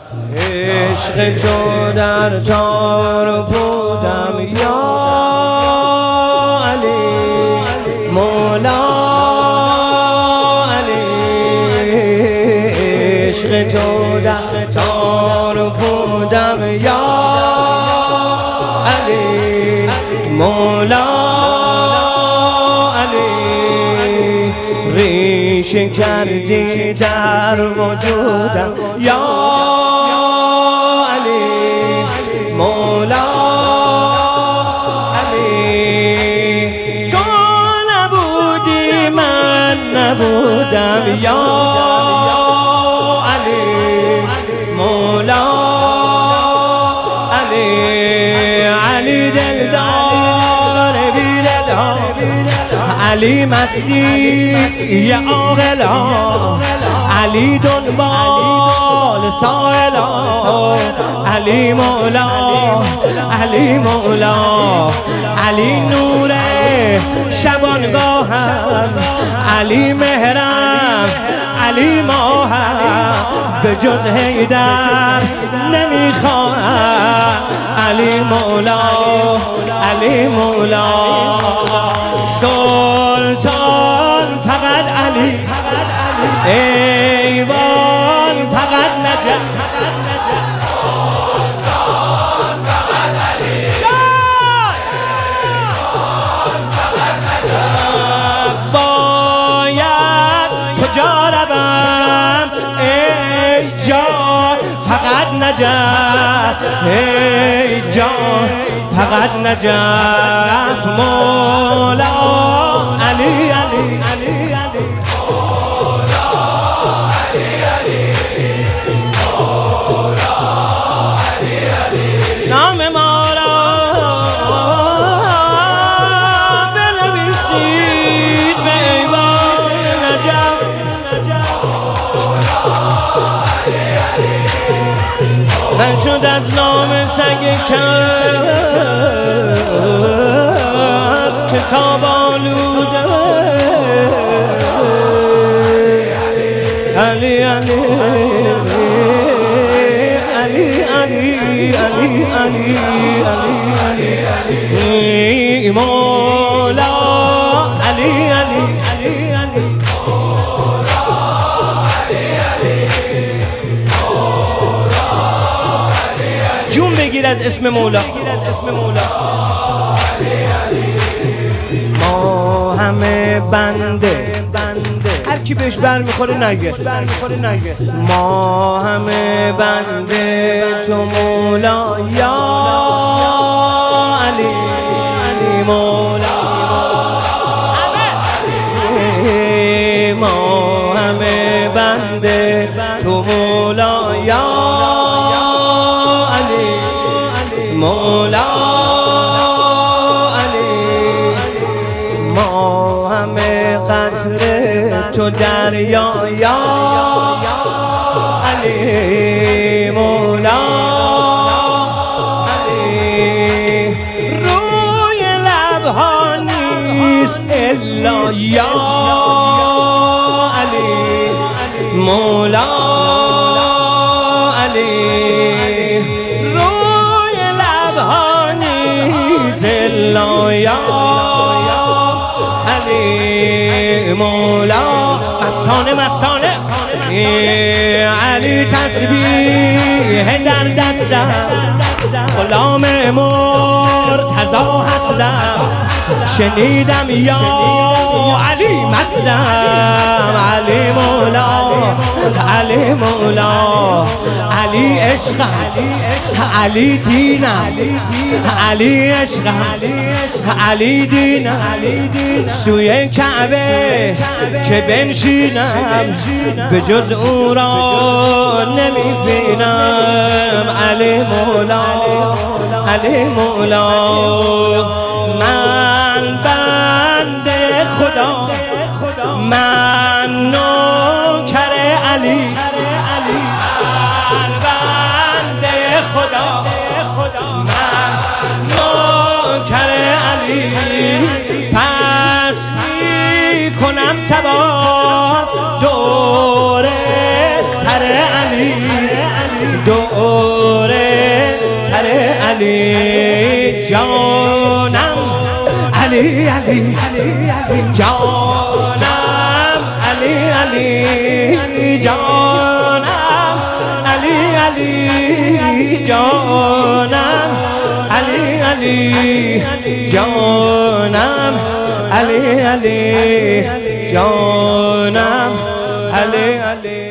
عشق تو در تار و پودم یا علی مولا علی. عشق تو در تار و پودم یا علی مولا علی. ریشه کردی در وجودم یا مولا علی. تو نبودی من نبودم یا علی مولا علی. علی دلدار بی دلها، علی مستی یا عاقلا، علی دنبال سائلا، علی مولا علی مولا. علی نور شبانگاهم، علی مهرم علی ماهم، به جز حیدر نمیخواهم. علی مولا علی مولا. سلطان فقط علی، ایوان فقط نجف، باید کجا روم ای جان فقط نجف، ای جان فقط نجف. مولا علی علی علی علی نام ما را بنویسید به ایوان نجف. من شد از نام سگ کف کتاب آلوده. علی علی علی علی علی علی علی علی مولا علی علی علی علی جون بگیر از اسم مولا. ما همه بنده، هر کی بهش بر میخوره نگه. ما همه بنده تو مولا یا علی علی مولا. ما همه بنده تو مولا یا علی مولا علی. ما همه قطره تو دریا یا علی مولا علی. روی لبها نیست الا یا علی مولا علی. روی لبها نیست الا یا علی مولا. مستانه علی تسبیح در دستم، غلام مرتضی هستم. شنیدم یا علی مستم. علی مولا علی مولا. علی عشقم علی دینم، علی عشقم علی دینم. سوی کعبه که بنشینم، به جز او را نمیبینم. علی مولا علی مولا. من بنده خدا، من نوکر علی، من بنده خدا، من نوکر علی. پس میکنم طواف دور سر علی، دور سر علی جانم علی علی جانم علی علی جانم علی علی جانم علی علی جانم علی علی جانم علی علی